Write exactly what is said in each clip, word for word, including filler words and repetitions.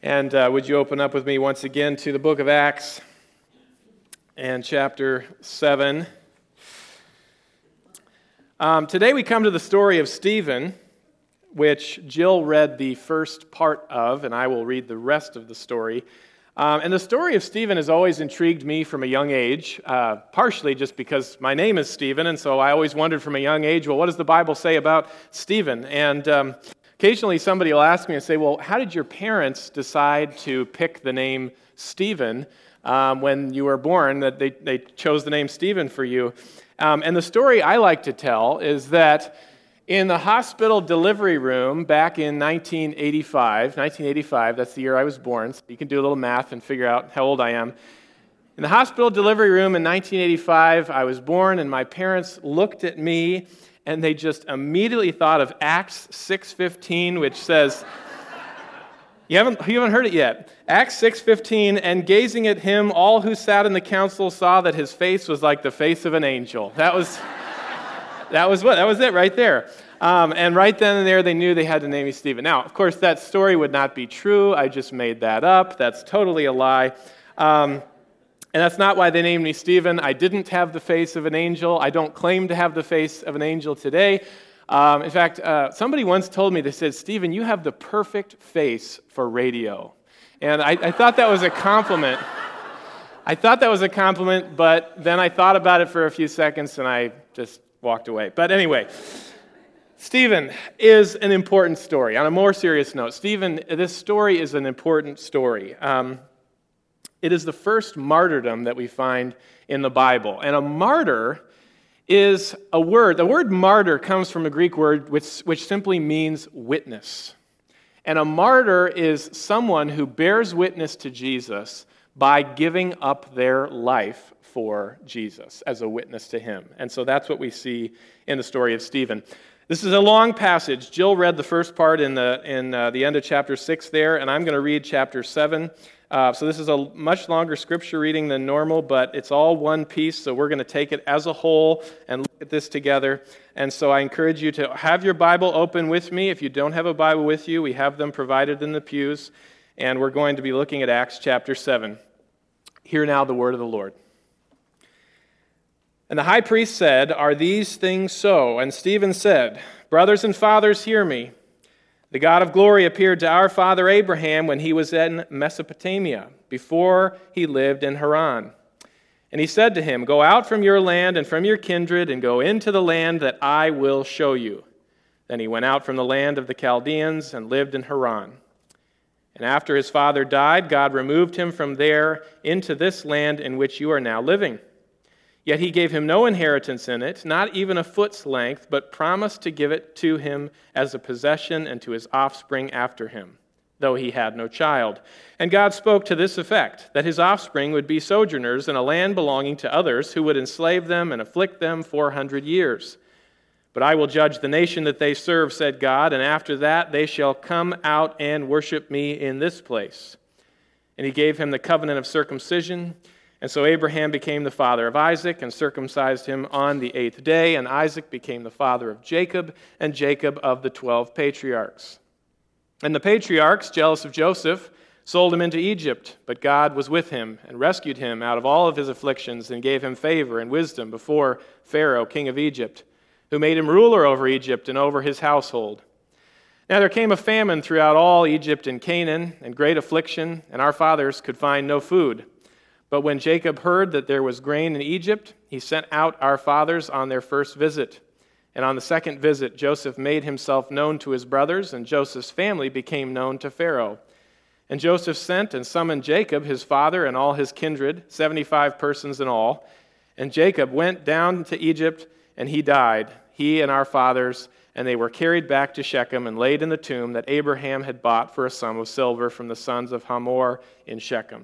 And uh, would you open up with me once again to the book of Acts and chapter seven. Um, today we come to the story of Stephen, which Jill read the first part of, and I will read the rest of the story. Um, and the story of Stephen has always intrigued me from a young age, uh, partially just because my name is Stephen, and so I always wondered from a young age, well, what does the Bible say about Stephen? And um, occasionally somebody will ask me and say, well, how did your parents decide to pick the name Stephen um, when you were born, that they, they chose the name Stephen for you? Um, and the story I like to tell is that in the hospital delivery room back in nineteen eighty-five, nineteen eighty-five, that's the year I was born, so you can do a little math and figure out how old I am. In the hospital delivery room in nineteen eighty-five, I was born, and my parents looked at me, and they just immediately thought of Acts six fifteen, which says, you haven't, you haven't heard it yet, Acts six fifteen, and gazing at him, all who sat in the council saw that his face was like the face of an angel. That was... That was what. That was it right there. Um, and right then and there, they knew they had to name me Stephen. Now, of course, that story would not be true. I just made that up. That's totally a lie. Um, and that's not why they named me Stephen. I didn't have the face of an angel. I don't claim to have the face of an angel today. Um, in fact, uh, somebody once told me, they said, Stephen, you have the perfect face for radio. And I, I thought that was a compliment. I thought that was a compliment, but then I thought about it for a few seconds, and I just walked away. But anyway, Stephen is an important story. On a more serious note, Stephen, this story is an important story. Um, it is the first martyrdom that we find in the Bible. And a martyr is a word. The word martyr comes from a Greek word which, which simply means witness. And a martyr is someone who bears witness to Jesus by giving up their life for Jesus as a witness to him. And so that's what we see in the story of Stephen. This is a long passage. Jill read the first part in the in uh, the end of chapter six there, and I'm going to read chapter seven. Uh, so this is a much longer scripture reading than normal, but it's all one piece, so we're going to take it as a whole and look at this together. And so I encourage you to have your Bible open with me. If you don't have a Bible with you, we have them provided in the pews, and we're going to be looking at Acts chapter seven. Hear now the word of the Lord. And the high priest said, "Are these things so?" And Stephen said, "Brothers and fathers, hear me. The God of glory appeared to our father Abraham when he was in Mesopotamia, before he lived in Haran. And he said to him, 'Go out from your land and from your kindred, and go into the land that I will show you.' Then he went out from the land of the Chaldeans and lived in Haran. And after his father died, God removed him from there into this land in which you are now living. Yet he gave him no inheritance in it, not even a foot's length, but promised to give it to him as a possession and to his offspring after him, though he had no child. And God spoke to this effect, that his offspring would be sojourners in a land belonging to others, who would enslave them and afflict them four hundred years. But I will judge the nation that they serve, said God, and after that they shall come out and worship me in this place.' And he gave him the covenant of circumcision. And so Abraham became the father of Isaac and circumcised him on the eighth day, and Isaac became the father of Jacob, and Jacob of the twelve patriarchs. And the patriarchs, jealous of Joseph, sold him into Egypt, but God was with him and rescued him out of all of his afflictions and gave him favor and wisdom before Pharaoh, king of Egypt, who made him ruler over Egypt and over his household. Now there came a famine throughout all Egypt and Canaan, and great affliction, and our fathers could find no food. But when Jacob heard that there was grain in Egypt, he sent out our fathers on their first visit. And on the second visit, Joseph made himself known to his brothers, and Joseph's family became known to Pharaoh. And Joseph sent and summoned Jacob, his father, and all his kindred, seventy-five persons in all. And Jacob went down to Egypt, and he died, he and our fathers, and they were carried back to Shechem and laid in the tomb that Abraham had bought for a sum of silver from the sons of Hamor in Shechem.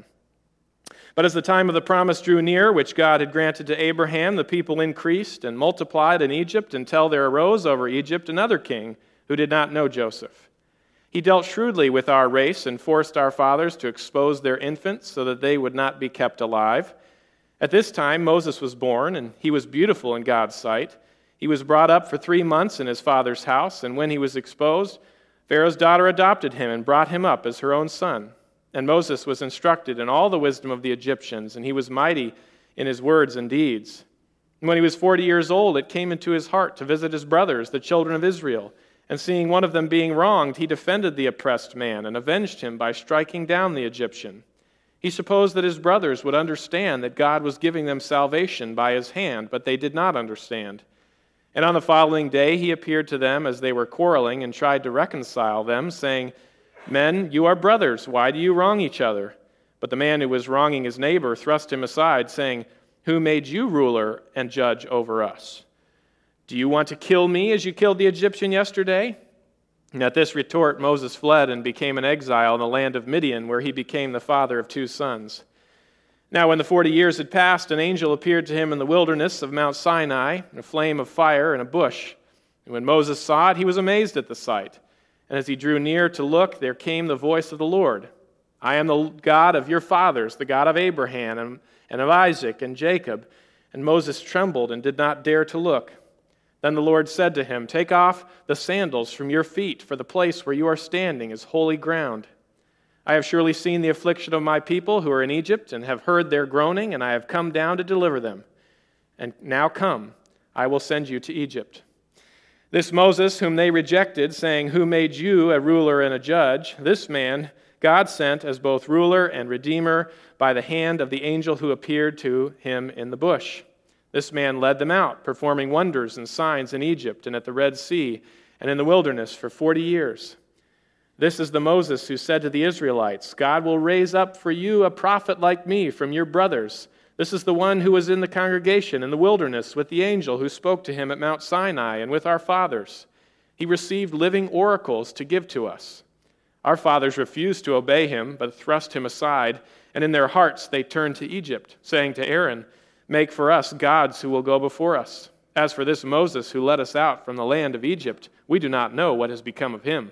But as the time of the promise drew near, which God had granted to Abraham, the people increased and multiplied in Egypt until there arose over Egypt another king who did not know Joseph. He dealt shrewdly with our race and forced our fathers to expose their infants so that they would not be kept alive. At this time Moses was born, and he was beautiful in God's sight. He was brought up for three months in his father's house, and when he was exposed, Pharaoh's daughter adopted him and brought him up as her own son. And Moses was instructed in all the wisdom of the Egyptians, and he was mighty in his words and deeds. And when he was forty years old, it came into his heart to visit his brothers, the children of Israel. And seeing one of them being wronged, he defended the oppressed man and avenged him by striking down the Egyptian. He supposed that his brothers would understand that God was giving them salvation by his hand, but they did not understand. And on the following day he appeared to them as they were quarreling and tried to reconcile them, saying, "Men, you are brothers. Why do you wrong each other?" But the man who was wronging his neighbor thrust him aside, saying, "Who made you ruler and judge over us? Do you want to kill me as you killed the Egyptian yesterday?" And at this retort Moses fled and became an exile in the land of Midian, where he became the father of two sons. Now when the forty years had passed, an angel appeared to him in the wilderness of Mount Sinai, in a flame of fire and a bush. And when Moses saw it, he was amazed at the sight. And as he drew near to look, there came the voice of the Lord. "I am the God of your fathers, the God of Abraham and, and of Isaac and Jacob." And Moses trembled and did not dare to look. Then the Lord said to him, "Take off the sandals from your feet, for the place where you are standing is holy ground. I have surely seen the affliction of my people who are in Egypt, and have heard their groaning, and I have come down to deliver them. And now come, I will send you to Egypt." This Moses, whom they rejected, saying, "Who made you a ruler and a judge?" this man God sent as both ruler and redeemer by the hand of the angel who appeared to him in the bush. This man led them out, performing wonders and signs in Egypt and at the Red Sea and in the wilderness for forty years. This is the Moses who said to the Israelites, "God will raise up for you a prophet like me from your brothers." This is the one who was in the congregation in the wilderness with the angel who spoke to him at Mount Sinai and with our fathers. He received living oracles to give to us. Our fathers refused to obey him, but thrust him aside, and in their hearts they turned to Egypt, saying to Aaron, "Make for us gods who will go before us. As for this Moses who led us out from the land of Egypt, we do not know what has become of him."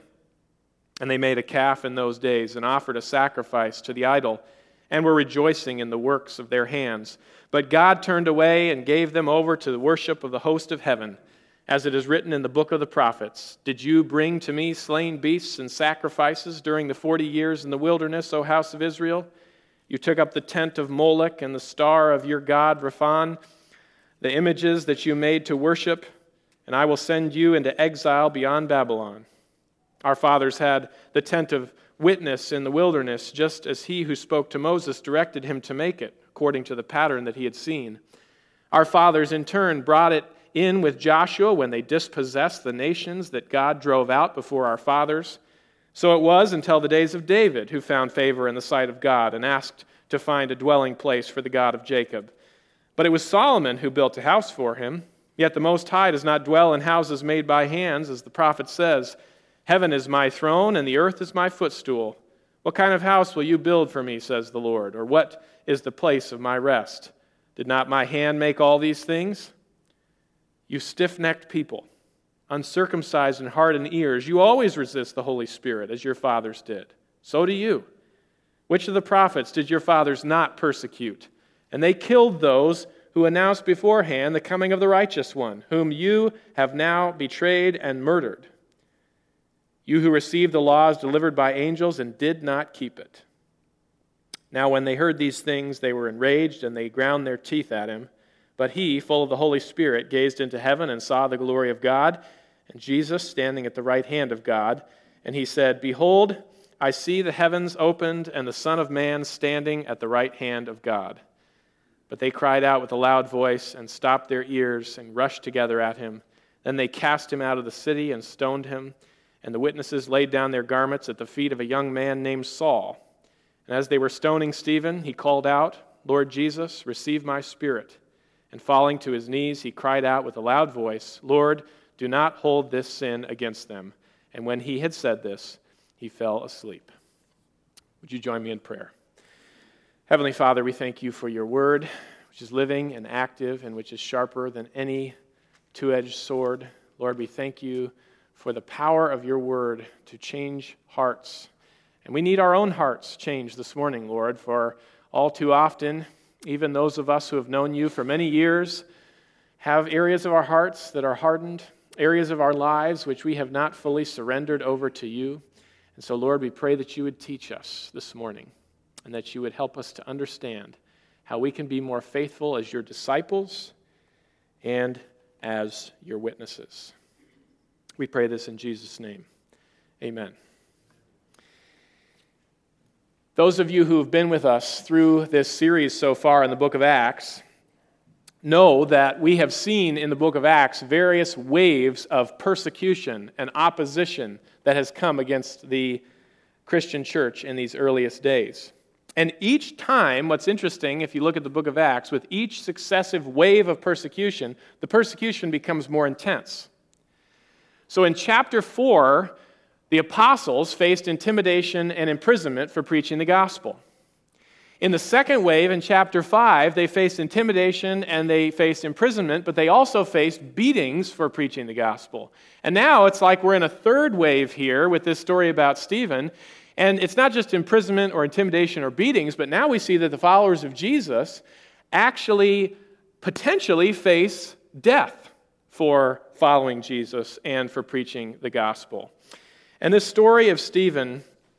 And they made a calf in those days and offered a sacrifice to the idol, and were rejoicing in the works of their hands. But God turned away and gave them over to the worship of the host of heaven. As it is written in the book of the prophets, "Did you bring to me slain beasts and sacrifices during the forty years in the wilderness, O house of Israel? You took up the tent of Moloch and the star of your god Rephan, the images that you made to worship, and I will send you into exile beyond Babylon." Our fathers had the tent of witness in the wilderness, just as he who spoke to Moses directed him to make it, according to the pattern that he had seen. Our fathers in turn brought it in with Joshua when they dispossessed the nations that God drove out before our fathers. So it was until the days of David, who found favor in the sight of God and asked to find a dwelling place for the God of Jacob. But it was Solomon who built a house for him. Yet the Most High does not dwell in houses made by hands, as the prophet says, "Heaven is my throne, and the earth is my footstool. What kind of house will you build for me, says the Lord? Or what is the place of my rest? Did not my hand make all these things? You stiff-necked people, uncircumcised in heart and ears, you always resist the Holy Spirit, as your fathers did. So do you. Which of the prophets did your fathers not persecute? And they killed those who announced beforehand the coming of the righteous one, whom you have now betrayed and murdered. You who received the laws delivered by angels and did not keep it." Now when they heard these things, they were enraged, and they ground their teeth at him. But he, full of the Holy Spirit, gazed into heaven and saw the glory of God, and Jesus standing at the right hand of God. And he said, "Behold, I see the heavens opened, and the Son of Man standing at the right hand of God." But they cried out with a loud voice, and stopped their ears, and rushed together at him. Then they cast him out of the city, and stoned him. And the witnesses laid down their garments at the feet of a young man named Saul. And as they were stoning Stephen, he called out, "Lord Jesus, receive my spirit." And falling to his knees, he cried out with a loud voice, "Lord, do not hold this sin against them." And when he had said this, he fell asleep. Would you join me in prayer? Heavenly Father, we thank you for your word, which is living and active and which is sharper than any two-edged sword. Lord, we thank you for the power of your word to change hearts. And we need our own hearts changed this morning, Lord, for all too often, even those of us who have known you for many years have areas of our hearts that are hardened, areas of our lives which we have not fully surrendered over to you. And so, Lord, we pray that you would teach us this morning and that you would help us to understand how we can be more faithful as your disciples and as your witnesses. We pray this in Jesus' name. Amen. Those of you who have been with us through this series so far in the book of Acts know that we have seen in the book of Acts various waves of persecution and opposition that has come against the Christian church in these earliest days. And each time, what's interesting, if you look at the book of Acts, with each successive wave of persecution, the persecution becomes more intense. So in chapter four, the apostles faced intimidation and imprisonment for preaching the gospel. In the second wave, in chapter five, they faced intimidation and they faced imprisonment, but they also faced beatings for preaching the gospel. And now it's like we're in a third wave here with this story about Stephen. And it's not just imprisonment or intimidation or beatings, but now we see that the followers of Jesus actually potentially face death for following Jesus and for preaching the gospel. And this story of Stephen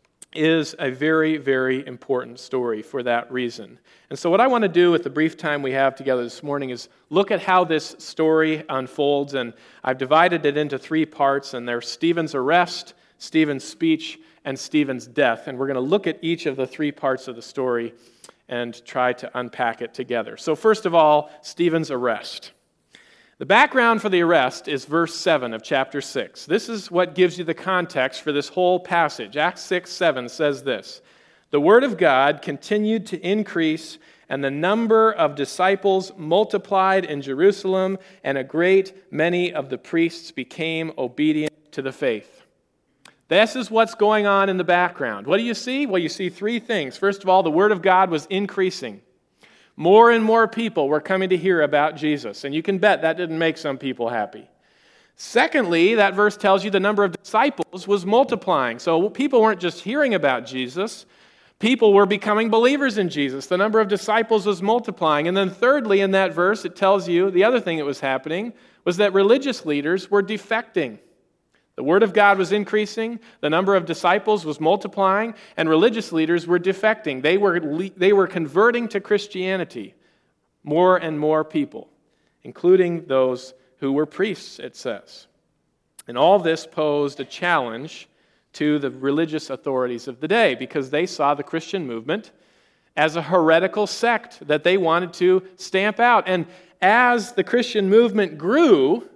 is a very, very important story for that reason. And so what I want to do with the brief time we have together this morning is look at how this story unfolds, and I've divided it into three parts, and there's Stephen's arrest, Stephen's speech, and Stephen's death. And we're going to look at each of the three parts of the story and try to unpack it together. So first of all, Stephen's arrest. The background for the arrest is verse seven of chapter six. This is what gives you the context for this whole passage. Acts six seven says this: "The word of God continued to increase, and the number of disciples multiplied in Jerusalem, and a great many of the priests became obedient to the faith." This is what's going on in the background. What do you see? Well, you see three things. First of all, the word of God was increasing. More and more people were coming to hear about Jesus, and you can bet that didn't make some people happy. Secondly, that verse tells you the number of disciples was multiplying. So people weren't just hearing about Jesus, people were becoming believers in Jesus. The number of disciples was multiplying. And then thirdly, in that verse, it tells you the other thing that was happening was that religious leaders were defecting. The word of God was increasing, the number of disciples was multiplying, and religious leaders were defecting. They were, they were converting to Christianity, more and more people, including those who were priests, it says. And all this posed a challenge to the religious authorities of the day because they saw the Christian movement as a heretical sect that they wanted to stamp out. And as the Christian movement grew,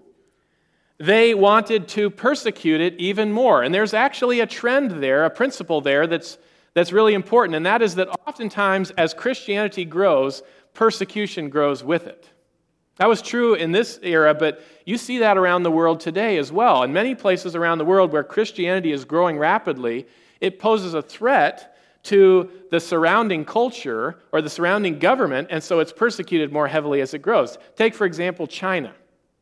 they wanted to persecute it even more. And there's actually a trend there, a principle there that's that's really important, and that is that oftentimes as Christianity grows, persecution grows with it. That was true in this era, but you see that around the world today as well. In many places around the world where Christianity is growing rapidly, it poses a threat to the surrounding culture or the surrounding government, and so it's persecuted more heavily as it grows. Take, for example, China.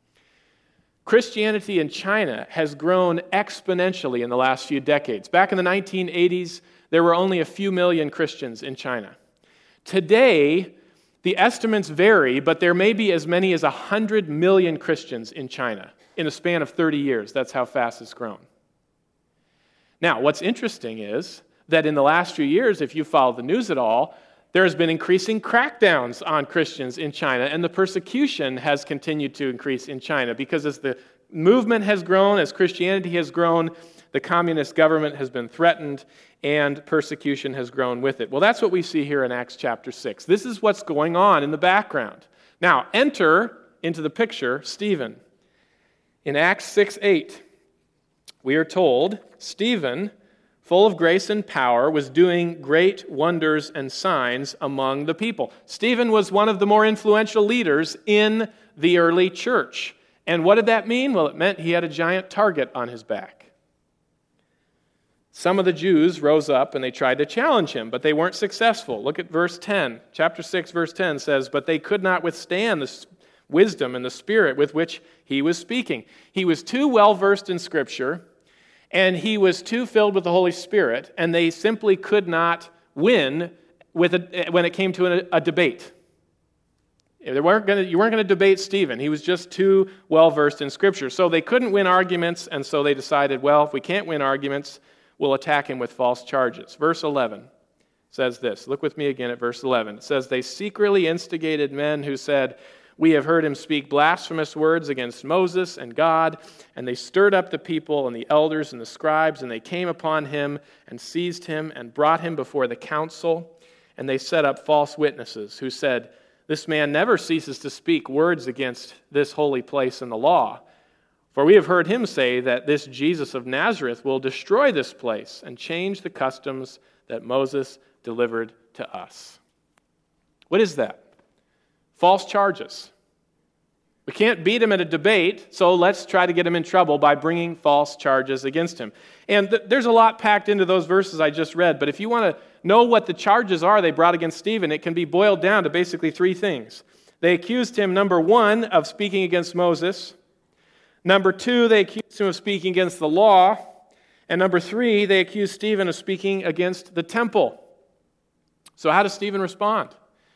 Christianity in China has grown exponentially in the last few decades. Back in the nineteen eighties, there were only a few million Christians in China. Today, the estimates vary, but there may be as many as one hundred million Christians in China in a span of thirty years. That's how fast it's grown. Now, what's interesting is that in the last few years, if you follow the news at all, there has been increasing crackdowns on Christians in China, and the persecution has continued to increase in China because as the movement has grown, as Christianity has grown, the communist government has been threatened, and persecution has grown with it. Well, that's what we see here in Acts chapter six. This is what's going on in the background. Now, enter into the picture Stephen. In Acts six eight, we are told, Stephen, full of grace and power, was doing great wonders and signs among the people. Stephen was one of the more influential leaders in the early church. And what did that mean? Well, it meant he had a giant target on his back. Some of the Jews rose up and they tried to challenge him, but they weren't successful. Look at verse ten. Chapter six, verse ten says, "But they could not withstand the wisdom and the spirit with which he was speaking." He was too well versed in Scripture, and he was too filled with the Holy Spirit, and they simply could not win with a, when it came to a, a debate. They weren't gonna, you weren't going to debate Stephen. He was just too well versed in Scripture. So they couldn't win arguments, and so they decided, well, if we can't win arguments, will attack him with false charges. Verse eleven says this. Look with me again at verse eleven. It says, they secretly instigated men who said, we have heard him speak blasphemous words against Moses and God, and they stirred up the people and the elders and the scribes, and they came upon him and seized him and brought him before the council, and they set up false witnesses who said, this man never ceases to speak words against this holy place and the law. For we have heard him say that this Jesus of Nazareth will destroy this place and change the customs that Moses delivered to us. What is that? False charges. We can't beat him at a debate, so let's try to get him in trouble by bringing false charges against him. And th- there's a lot packed into those verses I just read, but if you want to know what the charges are they brought against Stephen, it can be boiled down to basically three things. They accused him, number one, of speaking against Moses. Number two, they accused him of speaking against the law. And number three, they accused Stephen of speaking against the temple. So how does Stephen respond?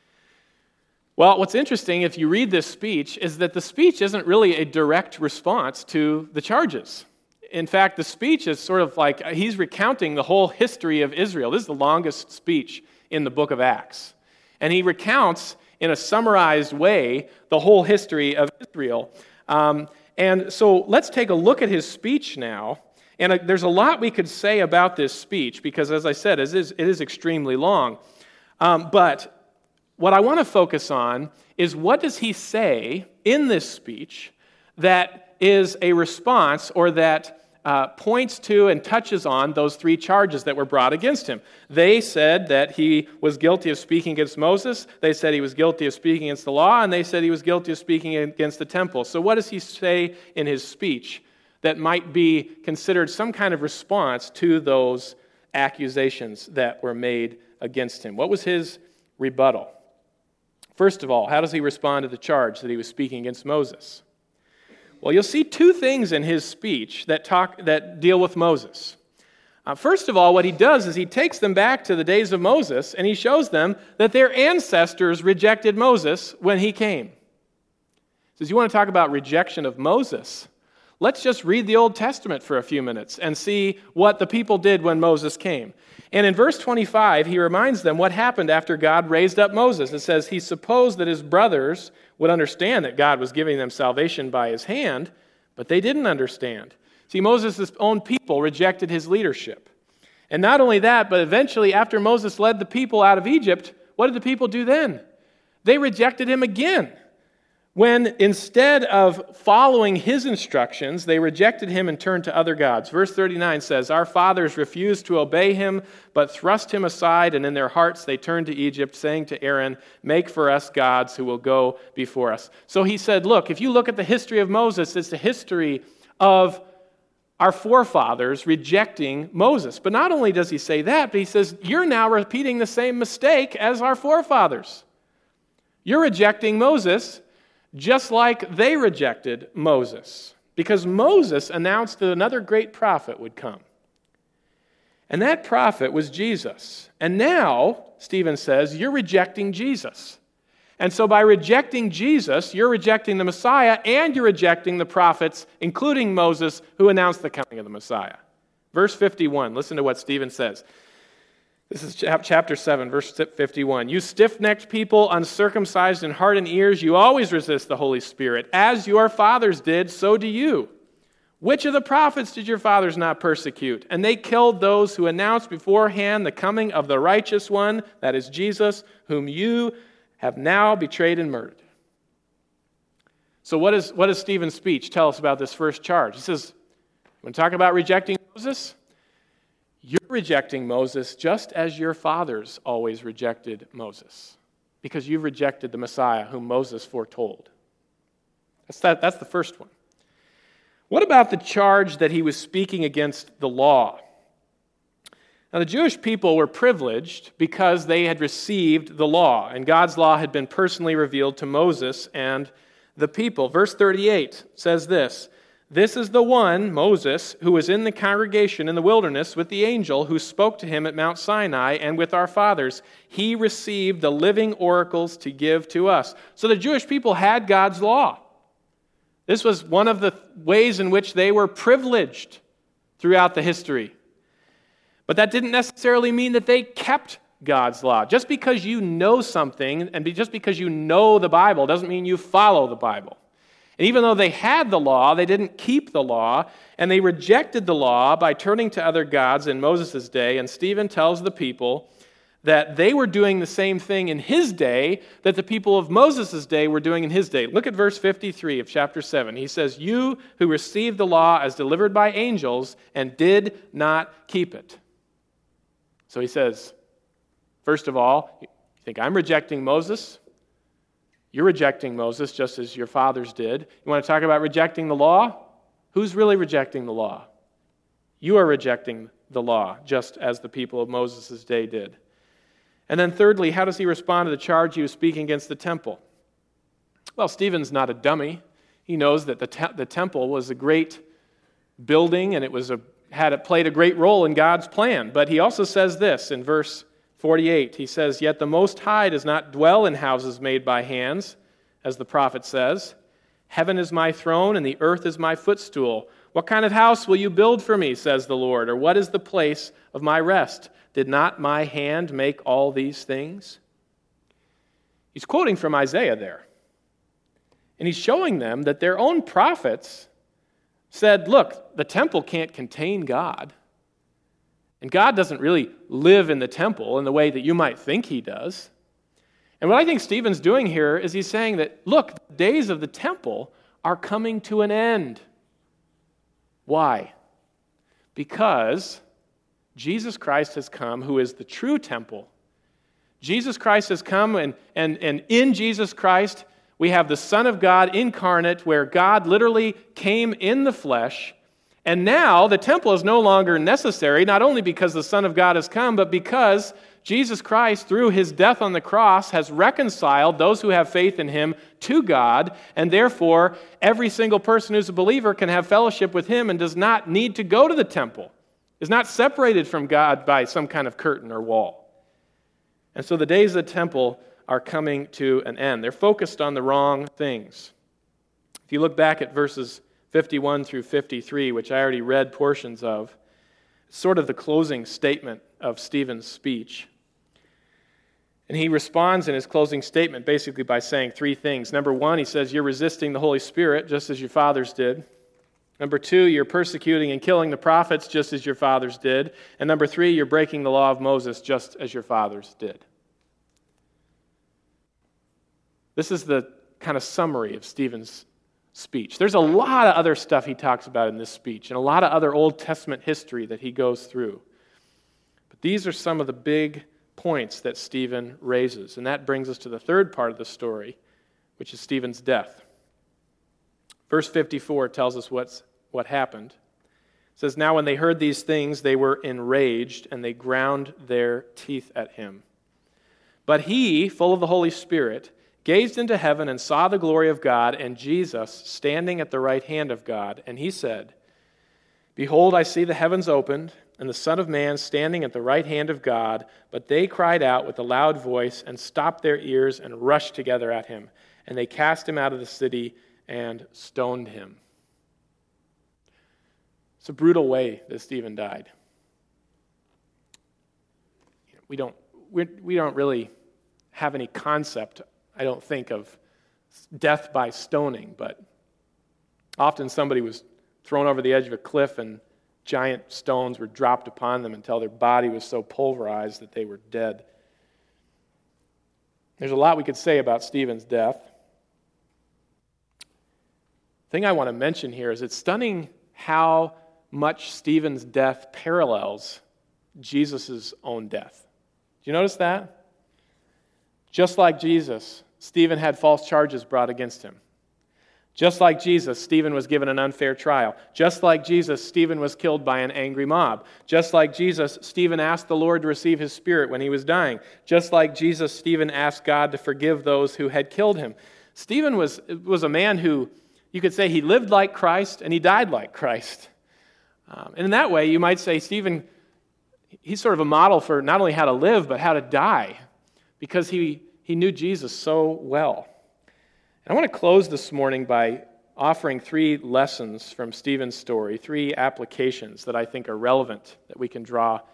Well, what's interesting, if you read this speech, is that the speech isn't really a direct response to the charges. In fact, the speech is sort of like he's recounting the whole history of Israel. This is the longest speech in the book of Acts. And he recounts, in a summarized way, the whole history of Israel. Um, and so let's take a look at his speech now. And uh, there's a lot we could say about this speech, because, as I said, it is, it is extremely long. Um, but what I want to focus on is, what does he say in this speech that is a response, or that uh, points to and touches on those three charges that were brought against him. They said that he was guilty of speaking against Moses, they said he was guilty of speaking against the law, and they said he was guilty of speaking against the temple. So what does he say in his speech that might be considered some kind of response to those accusations that were made against him? What was his rebuttal? First of all, how does he respond to the charge that he was speaking against Moses? Well, you'll see two things in his speech that talk that deal with Moses. Uh, first of all, what he does is he takes them back to the days of Moses, and he shows them that their ancestors rejected Moses when he came. He says, you want to talk about rejection of Moses? Let's just read the Old Testament for a few minutes and see what the people did when Moses came. And in verse twenty-five, he reminds them what happened after God raised up Moses. It says, he supposed that his brothers would understand that God was giving them salvation by his hand, but they didn't understand. See, Moses' own people rejected his leadership. And not only that, but eventually after Moses led the people out of Egypt, what did the people do then? They rejected him again. When instead of following his instructions, they rejected him and turned to other gods. Verse thirty-nine says, our fathers refused to obey him, but thrust him aside, and in their hearts they turned to Egypt, saying to Aaron, make for us gods who will go before us. So he said, look, if you look at the history of Moses, it's the history of our forefathers rejecting Moses. But not only does he say that, but he says, you're now repeating the same mistake as our forefathers. You're rejecting Moses just like they rejected Moses, because Moses announced that another great prophet would come. And that prophet was Jesus. And now, Stephen says, you're rejecting Jesus. And so by rejecting Jesus, you're rejecting the Messiah, and you're rejecting the prophets, including Moses, who announced the coming of the Messiah. Verse fifty-one, listen to what Stephen says. This is chapter seven, verse fifty-one. You stiff-necked people, uncircumcised in heart and ears, you always resist the Holy Spirit. As your fathers did, so do you. Which of the prophets did your fathers not persecute? And they killed those who announced beforehand the coming of the righteous one, that is Jesus, whom you have now betrayed and murdered. So what, is, what does Stephen's speech tell us about this first charge? He says, when talking about rejecting Moses, you're rejecting Moses just as your fathers always rejected Moses, because you've rejected the Messiah whom Moses foretold. That's, that, that's the first one. What about the charge that he was speaking against the law? Now, the Jewish people were privileged because they had received the law, and God's law had been personally revealed to Moses and the people. Verse thirty-eight says this, this is the one, Moses, who was in the congregation in the wilderness with the angel who spoke to him at Mount Sinai and with our fathers. He received the living oracles to give to us. So the Jewish people had God's law. This was one of the ways in which they were privileged throughout the history. But that didn't necessarily mean that they kept God's law. Just because you know something and just because you know the Bible doesn't mean you follow the Bible. And even though they had the law, they didn't keep the law, and they rejected the law by turning to other gods in Moses' day. And Stephen tells the people that they were doing the same thing in his day that the people of Moses' day were doing in his day. Look at verse fifty-three of chapter seven. He says, "You who received the law as delivered by angels and did not keep it." So he says, first of all, you think I'm rejecting Moses? You're rejecting Moses just as your fathers did. You want to talk about rejecting the law? Who's really rejecting the law? You are rejecting the law just as the people of Moses' day did. And then thirdly, how does he respond to the charge he was speaking against the temple? Well, Stephen's not a dummy. He knows that the, te- the temple was a great building and it was a, had it played a great role in God's plan. But he also says this in verse forty-eight. He says, "Yet the Most High does not dwell in houses made by hands, as the prophet says. Heaven is my throne and the earth is my footstool. What kind of house will you build for me, says the Lord, or what is the place of my rest? Did not my hand make all these things?" He's quoting from Isaiah there. And he's showing them that their own prophets said, look, the temple can't contain God. And God doesn't really live in the temple in the way that you might think he does. And what I think Stephen's doing here is he's saying that, look, the days of the temple are coming to an end. Why? Because Jesus Christ has come, who is the true temple. Jesus Christ has come, and, and, and in Jesus Christ, we have the Son of God incarnate, where God literally came in the flesh. And now the temple is no longer necessary, not only because the Son of God has come, but because Jesus Christ, through his death on the cross, has reconciled those who have faith in him to God, and therefore every single person who's a believer can have fellowship with him and does not need to go to the temple, is not separated from God by some kind of curtain or wall. And so the days of the temple are coming to an end. They're focused on the wrong things. If you look back at verses fifty-one through fifty-three, which I already read portions of, it's sort of the closing statement of Stephen's speech. And he responds in his closing statement basically by saying three things. Number one, he says, you're resisting the Holy Spirit just as your fathers did. Number two, you're persecuting and killing the prophets just as your fathers did. And number three, you're breaking the law of Moses just as your fathers did. This is the kind of summary of Stephen's speech. There's a lot of other stuff he talks about in this speech and a lot of other Old Testament history that he goes through. But these are some of the big points that Stephen raises. And that brings us to the third part of the story, which is Stephen's death. Verse fifty-four tells us what's, what happened. It says, now when they heard these things, they were enraged, and they ground their teeth at him. But he, full of the Holy Spirit, gazed into heaven and saw the glory of God and Jesus standing at the right hand of God. And he said, behold, I see the heavens opened, and the Son of Man standing at the right hand of God. But they cried out with a loud voice and stopped their ears and rushed together at him. And they cast him out of the city and stoned him. It's a brutal way that Stephen died. We don't, we we don't really have any concept, I don't think, of death by stoning, but often somebody was thrown over the edge of a cliff and giant stones were dropped upon them until their body was so pulverized that they were dead. There's a lot we could say about Stephen's death. The thing I want to mention here is it's stunning how much Stephen's death parallels Jesus' own death. Do you notice that? Just like Jesus, Stephen had false charges brought against him. Just like Jesus, Stephen was given an unfair trial. Just like Jesus, Stephen was killed by an angry mob. Just like Jesus, Stephen asked the Lord to receive his spirit when he was dying. Just like Jesus, Stephen asked God to forgive those who had killed him. Stephen was, was a man who, you could say, he lived like Christ and he died like Christ. Um, and in that way, you might say Stephen, he's sort of a model for not only how to live, but how to die, because he, he knew Jesus so well. And I want to close this morning by offering three lessons from Stephen's story, three applications that I think are relevant that we can draw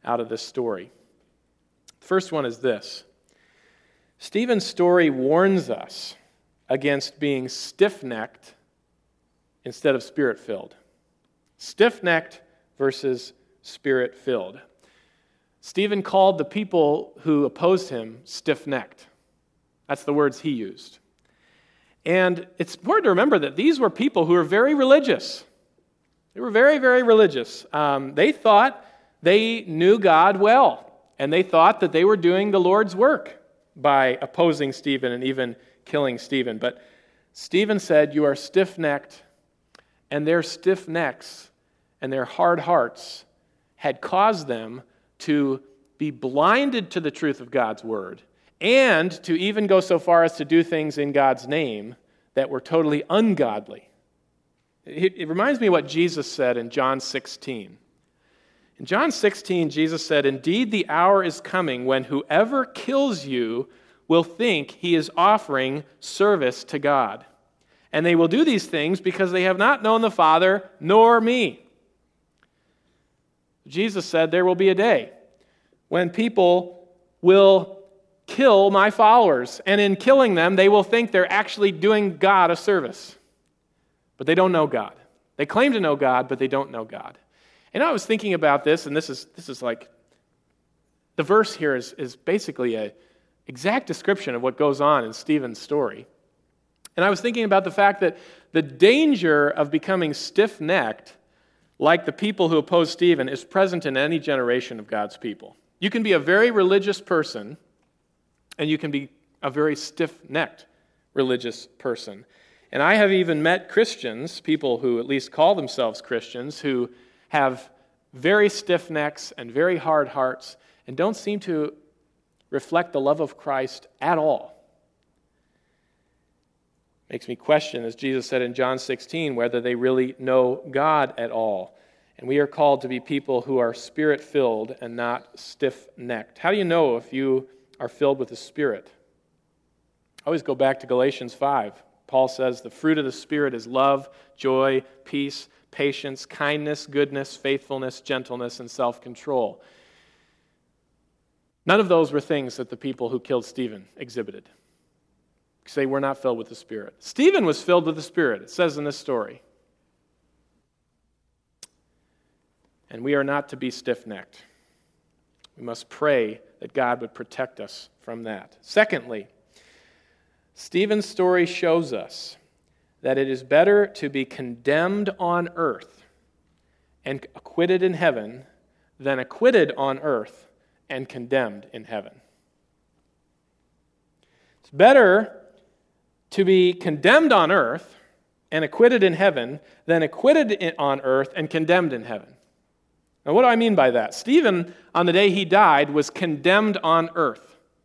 out of this story. The first one is this. Stephen's story warns us against being stiff-necked instead of spirit-filled. Stiff-necked versus spirit-filled. Stephen called the people who opposed him stiff-necked. That's the words he used. And it's important to remember that these were people who were very religious. They were very, very religious. Um, they thought they knew God well, and they thought that they were doing the Lord's work by opposing Stephen and even killing Stephen. But Stephen said, "You are stiff-necked," and their stiff necks and their hard hearts had caused them to be blinded to the truth of God's word, and to even go so far as to do things in God's name that were totally ungodly. It, it reminds me of what Jesus said in John sixteen. In John sixteen, Jesus said, "Indeed, the hour is coming when whoever kills you will think he is offering service to God. And they will do these things because they have not known the Father nor me." Jesus said there will be a day when people will kill my followers, and in killing them, they will think they're actually doing God a service. But they don't know God. They claim to know God, but they don't know God. And I was thinking about this, and this is this is like, the verse here is, is basically an exact description of what goes on in Stephen's story. And I was thinking about the fact that the danger of becoming stiff-necked, like the people who oppose Stephen, is present in any generation of God's people. You can be a very religious person, and you can be a very stiff-necked religious person. And I have even met Christians, people who at least call themselves Christians, who have very stiff necks and very hard hearts and don't seem to reflect the love of Christ at all. Makes me question, as Jesus said in John sixteen, whether they really know God at all. And we are called to be people who are spirit-filled and not stiff-necked. How do you know if you are filled with the Spirit? I always go back to Galatians five. Paul says, "The fruit of the Spirit is love, joy, peace, patience, kindness, goodness, faithfulness, gentleness, and self-control." None of those were things that the people who killed Stephen exhibited, because they were not filled with the Spirit. Stephen was filled with the Spirit, it says in this story. And we are not to be stiff-necked. We must pray that God would protect us from that. Secondly, Stephen's story shows us that it is better to be condemned on earth and acquitted in heaven than acquitted on earth and condemned in heaven. It's better to be condemned on earth and acquitted in heaven than acquitted on earth and condemned in heaven. Now, what do I mean by that? Stephen, on the day he died, was condemned on earth.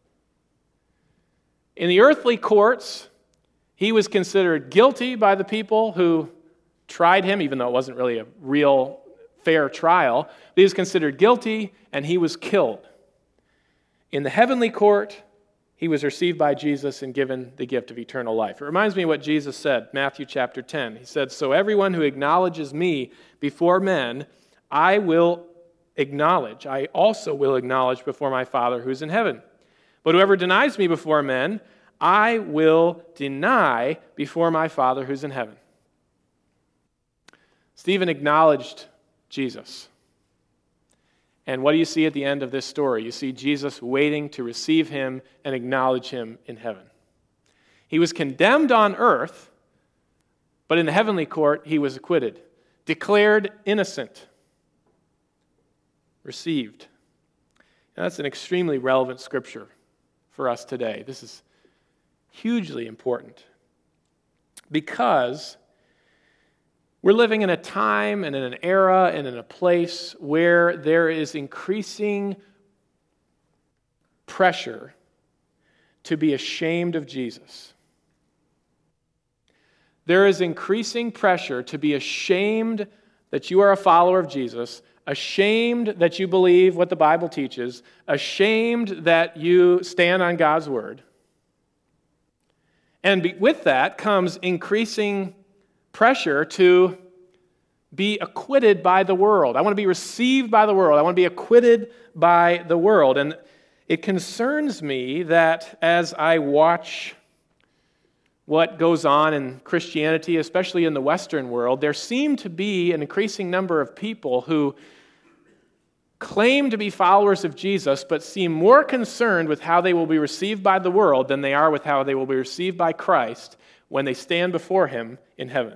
In the earthly courts, he was considered guilty by the people who tried him, even though it wasn't really a real fair trial. But he was considered guilty, and he was killed. In the heavenly court, he was received by Jesus and given the gift of eternal life. It reminds me of what Jesus said, Matthew chapter ten. He said, "So everyone who acknowledges me before men, I will acknowledge, I also will acknowledge before my Father who's in heaven. But whoever denies me before men, I will deny before my Father who's in heaven." Stephen acknowledged Jesus. And what do you see at the end of this story? You see Jesus waiting to receive him and acknowledge him in heaven. He was condemned on earth, but in the heavenly court he was acquitted, declared innocent, received. And that's an extremely relevant scripture for us today. This is hugely important because we're living in a time and in an era and in a place where there is increasing pressure to be ashamed of Jesus. There is increasing pressure to be ashamed that you are a follower of Jesus, ashamed that you believe what the Bible teaches, ashamed that you stand on God's word. And with that comes increasing pressure to be acquitted by the world. I want to be received by the world. I want to be acquitted by the world. And it concerns me that as I watch what goes on in Christianity, especially in the Western world, there seem to be an increasing number of people who claim to be followers of Jesus, but seem more concerned with how they will be received by the world than they are with how they will be received by Christ when they stand before Him in heaven.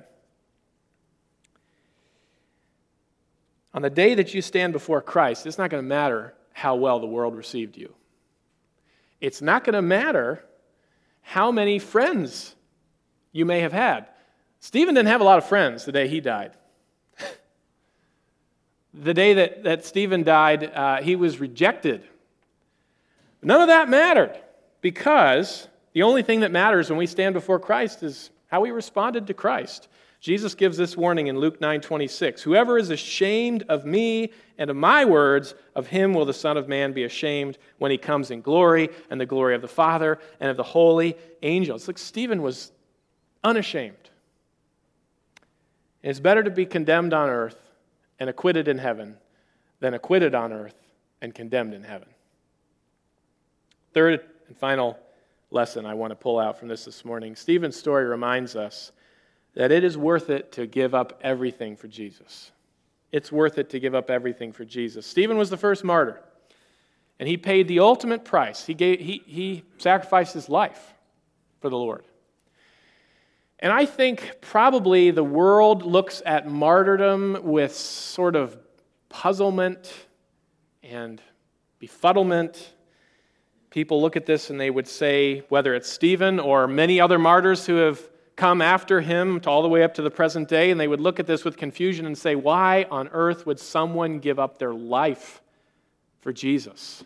On the day that you stand before Christ, it's not going to matter how well the world received you. It's not going to matter how many friends you may have had. Stephen didn't have a lot of friends the day he died. The day that, that Stephen died, uh, he was rejected. None of that mattered, because the only thing that matters when we stand before Christ is how we responded to Christ. Jesus gives this warning in Luke nine twenty-six. Whoever is ashamed of me and of my words, of him will the Son of Man be ashamed when he comes in glory, and the glory of the Father and of the holy angels. Look, Stephen was unashamed. And it's better to be condemned on earth and acquitted in heaven than acquitted on earth and condemned in heaven. Third and final lesson I want to pull out from this this morning. Stephen's story reminds us that it is worth it to give up everything for Jesus. It's worth it to give up everything for Jesus. Stephen was the first martyr, and he paid the ultimate price. He gave, he, he sacrificed his life for the Lord. And I think probably the world looks at martyrdom with sort of puzzlement and befuddlement. People look at this and they would say, whether it's Stephen or many other martyrs who have come after him all the way up to the present day, and they would look at this with confusion and say, why on earth would someone give up their life for Jesus?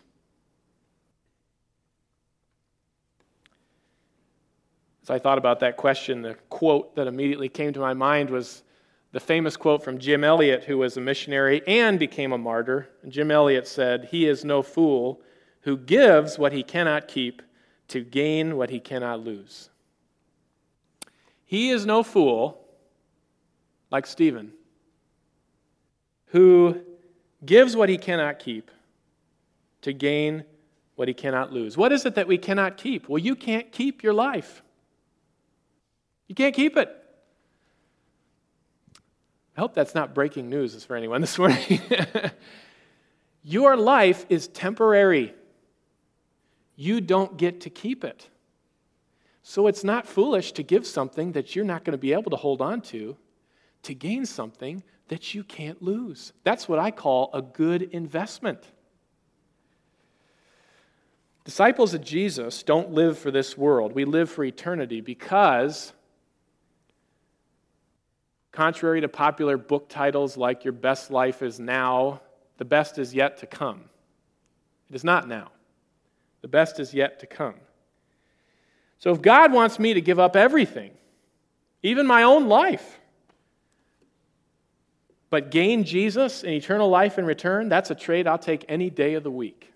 As I thought about that question, the quote that immediately came to my mind was the famous quote from Jim Elliot, who was a missionary and became a martyr. And Jim Elliot said, "He is no fool who gives what he cannot keep to gain what he cannot lose." He is no fool, like Stephen, who gives what he cannot keep to gain what he cannot lose. What is it that we cannot keep? Well, you can't keep your life. You can't keep it. I hope that's not breaking news for anyone this morning. Your life is temporary. You don't get to keep it. So it's not foolish to give something that you're not going to be able to hold on to to gain something that you can't lose. That's what I call a good investment. Disciples of Jesus don't live for this world. We live for eternity because, contrary to popular book titles like Your Best Life is Now, the best is yet to come. It is not now. The best is yet to come. So if God wants me to give up everything, even my own life, but gain Jesus and eternal life in return, that's a trade I'll take any day of the week.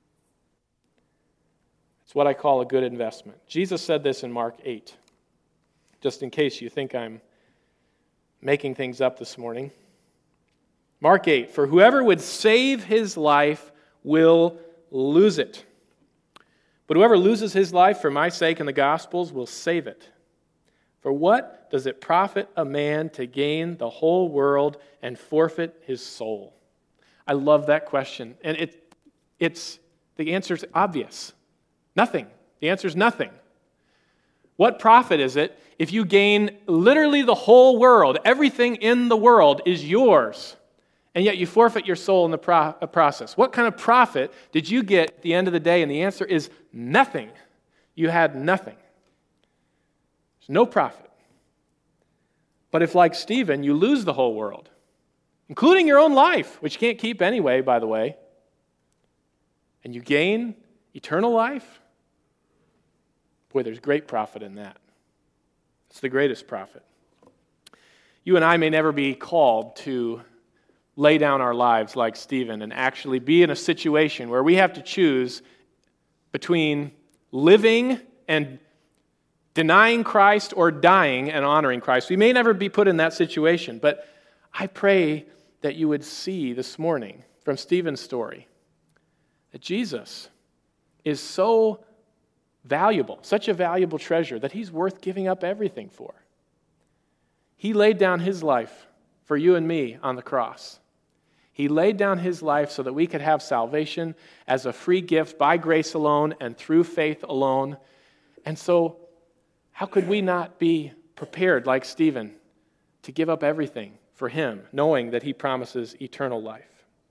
It's what I call a good investment. Jesus said this in Mark eight, just in case you think I'm making things up this morning. Mark eight, "For whoever would save his life will lose it. But whoever loses his life for my sake and the gospel's will save it. For what does it profit a man to gain the whole world and forfeit his soul?" I love that question. And it, it's the answer's obvious. Nothing. The answer's nothing. What profit is it if you gain literally the whole world? Everything in the world is yours, and yet you forfeit your soul in the pro- process. What kind of profit did you get at the end of the day? And the answer is nothing. You had nothing. There's no profit. But if, like Stephen, you lose the whole world, including your own life, which you can't keep anyway, by the way, and you gain eternal life, boy, there's great profit in that. It's the greatest profit. You and I may never be called to lay down our lives like Stephen and actually be in a situation where we have to choose between living and denying Christ or dying and honoring Christ. We may never be put in that situation, but I pray that you would see this morning from Stephen's story that Jesus is so valuable, such a valuable treasure, that he's worth giving up everything for. He laid down his life for you and me on the cross. He laid down his life so that we could have salvation as a free gift by grace alone and through faith alone. And so, how could we not be prepared like Stephen to give up everything for him, knowing that he promises eternal life?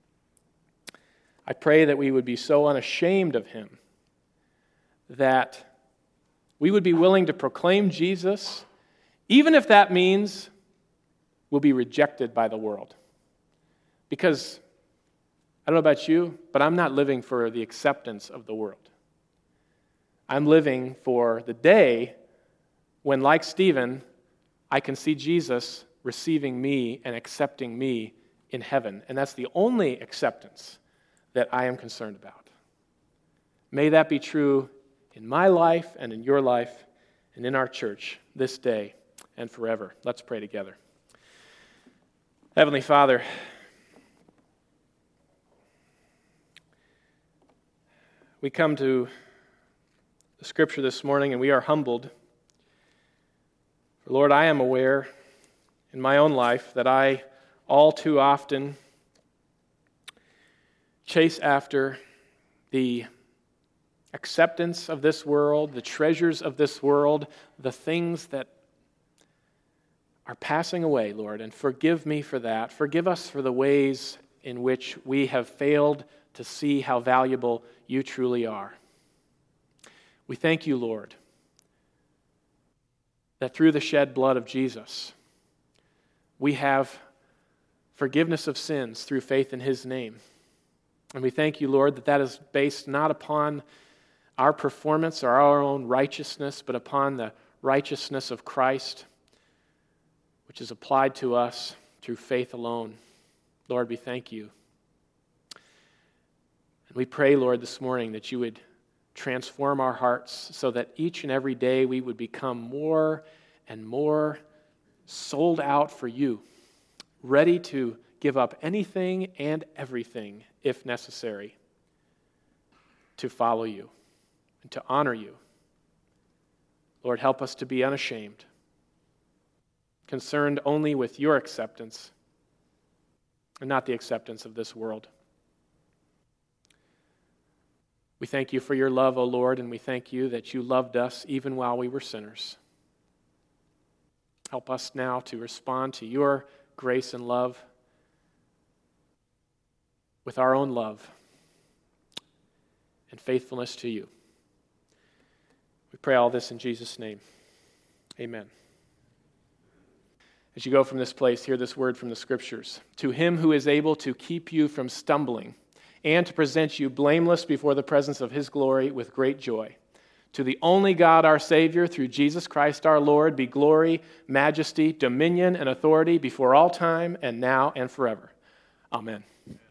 I pray that we would be so unashamed of him that we would be willing to proclaim Jesus, even if that means we'll be rejected by the world. Because, I don't know about you, but I'm not living for the acceptance of the world. I'm living for the day when, like Stephen, I can see Jesus receiving me and accepting me in heaven. And that's the only acceptance that I am concerned about. May that be true in my life and in your life and in our church this day and forever. Let's pray together. Heavenly Father, we come to the Scripture this morning and we are humbled. For Lord, I am aware in my own life that I all too often chase after the acceptance of this world, the treasures of this world, the things that are passing away, Lord, and forgive me for that. Forgive us for the ways in which we have failed to see how valuable you truly are. We thank you, Lord, that through the shed blood of Jesus, we have forgiveness of sins through faith in his name. And we thank you, Lord, that that is based not upon our performance or our own righteousness, but upon the righteousness of Christ, which is applied to us through faith alone. Lord, we thank you. And we pray, Lord, this morning that you would transform our hearts so that each and every day we would become more and more sold out for you, ready to give up anything and everything, if necessary, to follow you and to honor you. Lord, help us to be unashamed, concerned only with your acceptance and not the acceptance of this world. We thank you for your love, O Lord, and we thank you that you loved us even while we were sinners. Help us now to respond to your grace and love with our own love and faithfulness to you. We pray all this in Jesus' name. Amen. As you go from this place, hear this word from the Scriptures. To him who is able to keep you from stumbling and to present you blameless before the presence of his glory with great joy. To the only God, our Savior, through Jesus Christ our Lord, be glory, majesty, dominion, and authority before all time and now and forever. Amen.